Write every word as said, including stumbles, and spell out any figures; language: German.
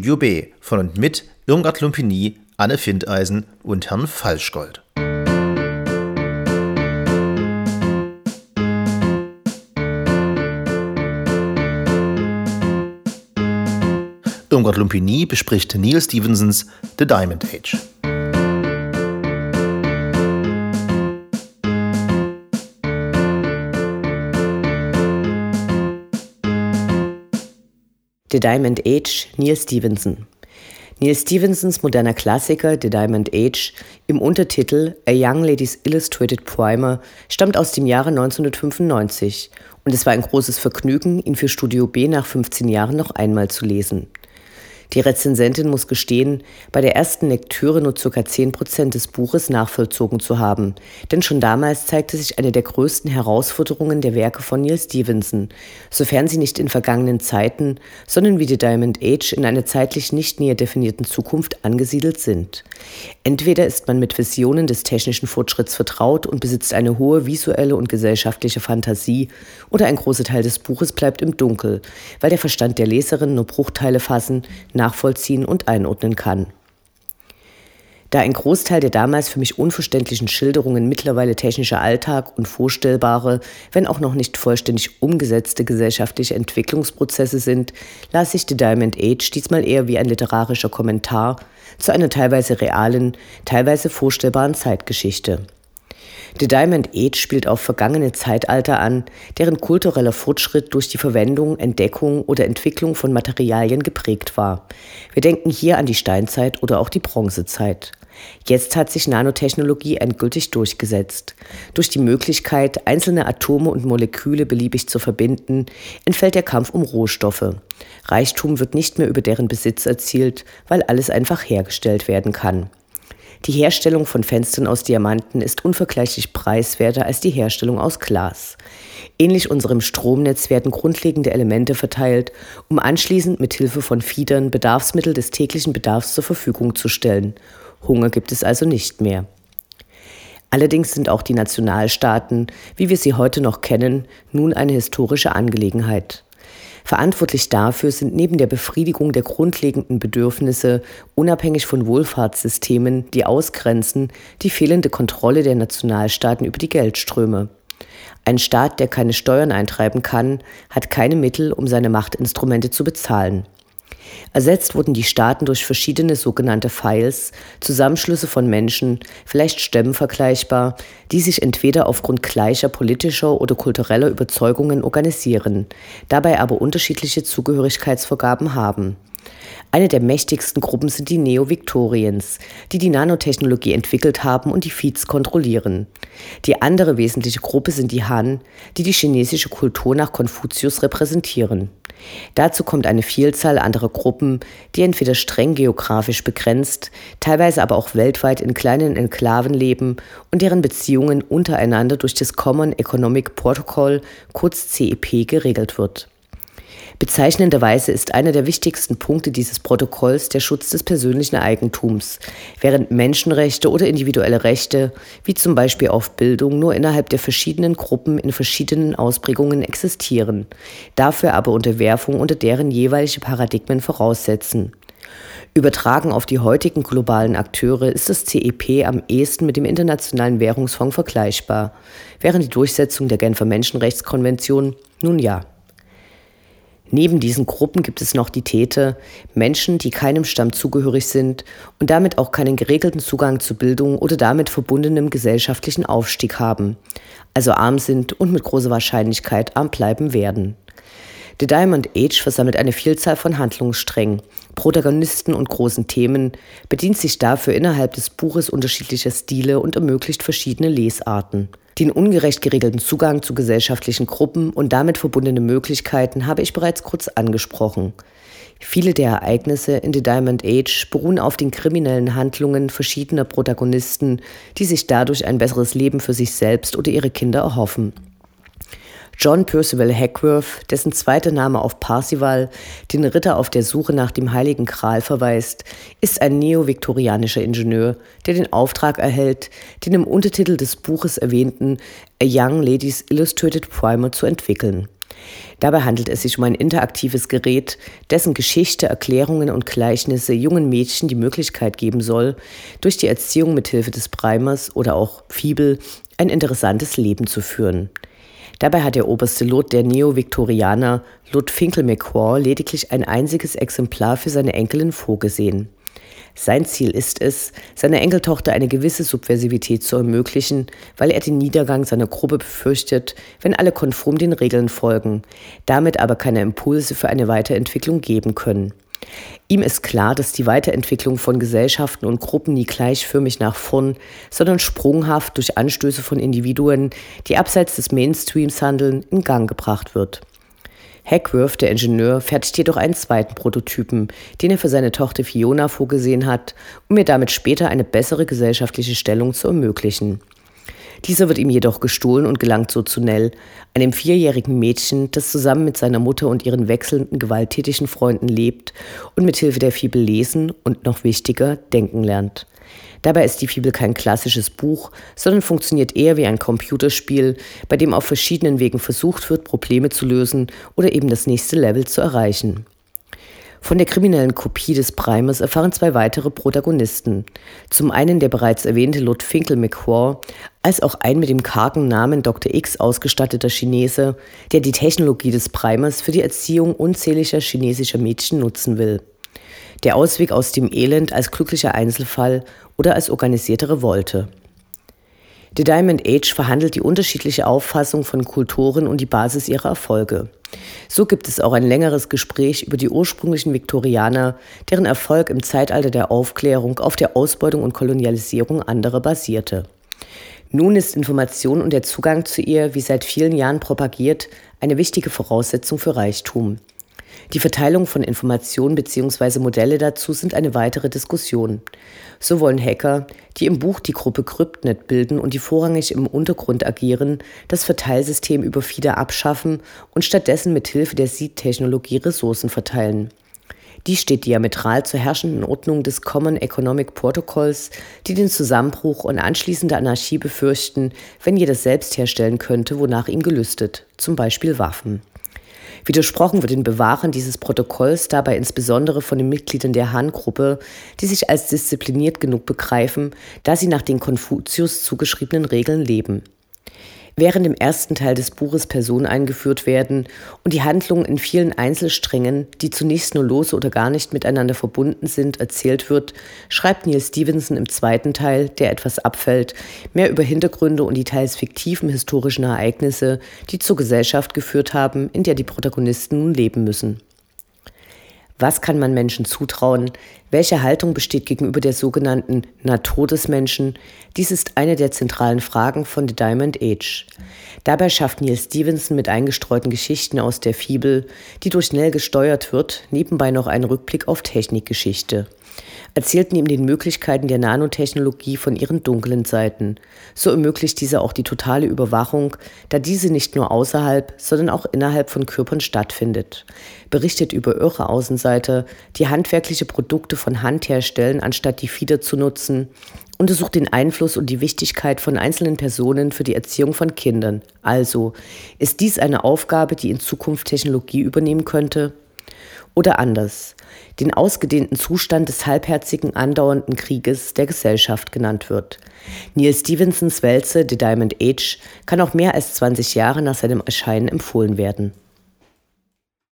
Studio B von und mit Irmgard Lumpini, Anne Findeisen und Herrn Falschgold. Irmgard Lumpini bespricht Neal Stephensons The Diamond Age. The Diamond Age, Neal Stephenson. Neal Stephensons moderner Klassiker The Diamond Age im Untertitel A Young Lady's Illustrated Primer stammt aus dem Jahre neunzehnhundertfünfundneunzig und es war ein großes Vergnügen, ihn für Studio B nach fünfzehn Jahren noch einmal zu lesen. Die Rezensentin muss gestehen, bei der ersten Lektüre nur ca. zehn Prozent des Buches nachvollzogen zu haben, denn schon damals zeigte sich eine der größten Herausforderungen der Werke von Neal Stephenson, sofern sie nicht in vergangenen Zeiten, sondern wie The Diamond Age in einer zeitlich nicht näher definierten Zukunft angesiedelt sind. Entweder ist man mit Visionen des technischen Fortschritts vertraut und besitzt eine hohe visuelle und gesellschaftliche Fantasie, oder ein großer Teil des Buches bleibt im Dunkel, weil der Verstand der Leserin nur Bruchteile fassen, nachvollziehen und einordnen kann. Da ein Großteil der damals für mich unverständlichen Schilderungen mittlerweile technischer Alltag und vorstellbare, wenn auch noch nicht vollständig umgesetzte gesellschaftliche Entwicklungsprozesse sind, las ich The Diamond Age diesmal eher wie ein literarischer Kommentar zu einer teilweise realen, teilweise vorstellbaren Zeitgeschichte. The Diamond Age spielt auf vergangene Zeitalter an, deren kultureller Fortschritt durch die Verwendung, Entdeckung oder Entwicklung von Materialien geprägt war. Wir denken hier an die Steinzeit oder auch die Bronzezeit. Jetzt hat sich Nanotechnologie endgültig durchgesetzt. Durch die Möglichkeit, einzelne Atome und Moleküle beliebig zu verbinden, entfällt der Kampf um Rohstoffe. Reichtum wird nicht mehr über deren Besitz erzielt, weil alles einfach hergestellt werden kann. Die Herstellung von Fenstern aus Diamanten ist unvergleichlich preiswerter als die Herstellung aus Glas. Ähnlich unserem Stromnetz werden grundlegende Elemente verteilt, um anschließend mit Hilfe von Fiedern Bedarfsmittel des täglichen Bedarfs zur Verfügung zu stellen. Hunger gibt es also nicht mehr. Allerdings sind auch die Nationalstaaten, wie wir sie heute noch kennen, nun eine historische Angelegenheit. Verantwortlich dafür sind neben der Befriedigung der grundlegenden Bedürfnisse, unabhängig von Wohlfahrtssystemen, die ausgrenzen, die fehlende Kontrolle der Nationalstaaten über die Geldströme. Ein Staat, der keine Steuern eintreiben kann, hat keine Mittel, um seine Machtinstrumente zu bezahlen. Ersetzt wurden die Staaten durch verschiedene sogenannte Files, Zusammenschlüsse von Menschen, vielleicht Stämmen vergleichbar, die sich entweder aufgrund gleicher politischer oder kultureller Überzeugungen organisieren, dabei aber unterschiedliche Zugehörigkeitsvorgaben haben. Eine der mächtigsten Gruppen sind die Neo-Victorians, die die Nanotechnologie entwickelt haben und die Feeds kontrollieren. Die andere wesentliche Gruppe sind die Han, die die chinesische Kultur nach Konfuzius repräsentieren. Dazu kommt eine Vielzahl anderer Gruppen, die entweder streng geografisch begrenzt, teilweise aber auch weltweit in kleinen Enklaven leben und deren Beziehungen untereinander durch das Common Economic Protocol, kurz C E P, geregelt wird. Bezeichnenderweise ist einer der wichtigsten Punkte dieses Protokolls der Schutz des persönlichen Eigentums, während Menschenrechte oder individuelle Rechte, wie zum Beispiel auf Bildung, nur innerhalb der verschiedenen Gruppen in verschiedenen Ausprägungen existieren, dafür aber Unterwerfung unter deren jeweilige Paradigmen voraussetzen. Übertragen auf die heutigen globalen Akteure ist das C E P am ehesten mit dem Internationalen Währungsfonds vergleichbar, während die Durchsetzung der Genfer Menschenrechtskonvention nun ja. Neben diesen Gruppen gibt es noch die Täter, Menschen, die keinem Stamm zugehörig sind und damit auch keinen geregelten Zugang zu Bildung oder damit verbundenem gesellschaftlichen Aufstieg haben, also arm sind und mit großer Wahrscheinlichkeit arm bleiben werden. The Diamond Age versammelt eine Vielzahl von Handlungssträngen, Protagonisten und großen Themen, bedient sich dafür innerhalb des Buches unterschiedlicher Stile und ermöglicht verschiedene Lesarten. Den ungerecht geregelten Zugang zu gesellschaftlichen Gruppen und damit verbundene Möglichkeiten habe ich bereits kurz angesprochen. Viele der Ereignisse in The Diamond Age beruhen auf den kriminellen Handlungen verschiedener Protagonisten, die sich dadurch ein besseres Leben für sich selbst oder ihre Kinder erhoffen. John Percival Hackworth, dessen zweiter Name auf Parzival, den Ritter auf der Suche nach dem Heiligen Gral, verweist, ist ein neoviktorianischer Ingenieur, der den Auftrag erhält, den im Untertitel des Buches erwähnten A Young Lady's Illustrated Primer zu entwickeln. Dabei handelt es sich um ein interaktives Gerät, dessen Geschichte, Erklärungen und Gleichnisse jungen Mädchen die Möglichkeit geben soll, durch die Erziehung mithilfe des Primers oder auch Fibel ein interessantes Leben zu führen. Dabei hat der oberste Lot der Neo-Viktorianer, Lord Finkel-McCaw, lediglich ein einziges Exemplar für seine Enkelin vorgesehen. Sein Ziel ist es, seiner Enkeltochter eine gewisse Subversivität zu ermöglichen, weil er den Niedergang seiner Gruppe befürchtet, wenn alle konform den Regeln folgen, damit aber keine Impulse für eine Weiterentwicklung geben können. Ihm ist klar, dass die Weiterentwicklung von Gesellschaften und Gruppen nie gleichförmig nach vorn, sondern sprunghaft durch Anstöße von Individuen, die abseits des Mainstreams handeln, in Gang gebracht wird. Hackworth, der Ingenieur, fertigt jedoch einen zweiten Prototypen, den er für seine Tochter Fiona vorgesehen hat, um ihr damit später eine bessere gesellschaftliche Stellung zu ermöglichen. Dieser wird ihm jedoch gestohlen und gelangt so zu Nell, einem vierjährigen Mädchen, das zusammen mit seiner Mutter und ihren wechselnden, gewalttätigen Freunden lebt und mithilfe der Fibel lesen und, noch wichtiger, denken lernt. Dabei ist die Fibel kein klassisches Buch, sondern funktioniert eher wie ein Computerspiel, bei dem auf verschiedenen Wegen versucht wird, Probleme zu lösen oder eben das nächste Level zu erreichen. Von der kriminellen Kopie des Primers erfahren zwei weitere Protagonisten. Zum einen der bereits erwähnte Lord Finkel-McCaw, als auch ein mit dem kargen Namen Doktor X ausgestatteter Chinese, der die Technologie des Primers für die Erziehung unzähliger chinesischer Mädchen nutzen will. Der Ausweg aus dem Elend als glücklicher Einzelfall oder als organisierte Revolte. The Diamond Age verhandelt die unterschiedliche Auffassung von Kulturen und die Basis ihrer Erfolge. So gibt es auch ein längeres Gespräch über die ursprünglichen Viktorianer, deren Erfolg im Zeitalter der Aufklärung auf der Ausbeutung und Kolonialisierung anderer basierte. Nun ist Information und der Zugang zu ihr, wie seit vielen Jahren propagiert, eine wichtige Voraussetzung für Reichtum. Die Verteilung von Informationen bzw. Modelle dazu sind eine weitere Diskussion. So wollen Hacker, die im Buch die Gruppe CryptNet bilden und die vorrangig im Untergrund agieren, das Verteilsystem über F I D A abschaffen und stattdessen mit Hilfe der Seed-Technologie Ressourcen verteilen. Dies steht diametral zur herrschenden Ordnung des Common Economic Protocols, die den Zusammenbruch und anschließende Anarchie befürchten, wenn jeder selbst herstellen könnte, wonach ihm gelüstet, zum Beispiel Waffen. Widersprochen wird den Bewahrern dieses Protokolls dabei insbesondere von den Mitgliedern der Han-Gruppe, die sich als diszipliniert genug begreifen, da sie nach den Konfuzius zugeschriebenen Regeln leben. Während im ersten Teil des Buches Personen eingeführt werden und die Handlung in vielen Einzelsträngen, die zunächst nur lose oder gar nicht miteinander verbunden sind, erzählt wird, schreibt Neal Stephenson im zweiten Teil, der etwas abfällt, mehr über Hintergründe und die teils fiktiven historischen Ereignisse, die zur Gesellschaft geführt haben, in der die Protagonisten nun leben müssen. Was kann man Menschen zutrauen? Welche Haltung besteht gegenüber der sogenannten Natur des Menschen? Dies ist eine der zentralen Fragen von The Diamond Age. Dabei schafft Neal Stephenson mit eingestreuten Geschichten aus der Fibel, die durch Nell gesteuert wird, nebenbei noch einen Rückblick auf Technikgeschichte. Erzählt neben den Möglichkeiten der Nanotechnologie von ihren dunklen Seiten. So ermöglicht diese auch die totale Überwachung, da diese nicht nur außerhalb, sondern auch innerhalb von Körpern stattfindet. Berichtet über irre Außenseiter, die handwerkliche Produkte von Hand herstellen, anstatt die F I D A zu nutzen. Untersucht den Einfluss und die Wichtigkeit von einzelnen Personen für die Erziehung von Kindern. Also, ist dies eine Aufgabe, die in Zukunft Technologie übernehmen könnte? Oder anders, den ausgedehnten Zustand des halbherzigen andauernden Krieges der Gesellschaft genannt wird. Neal Stephensons Wälze The Diamond Age kann auch mehr als zwanzig Jahre nach seinem Erscheinen empfohlen werden.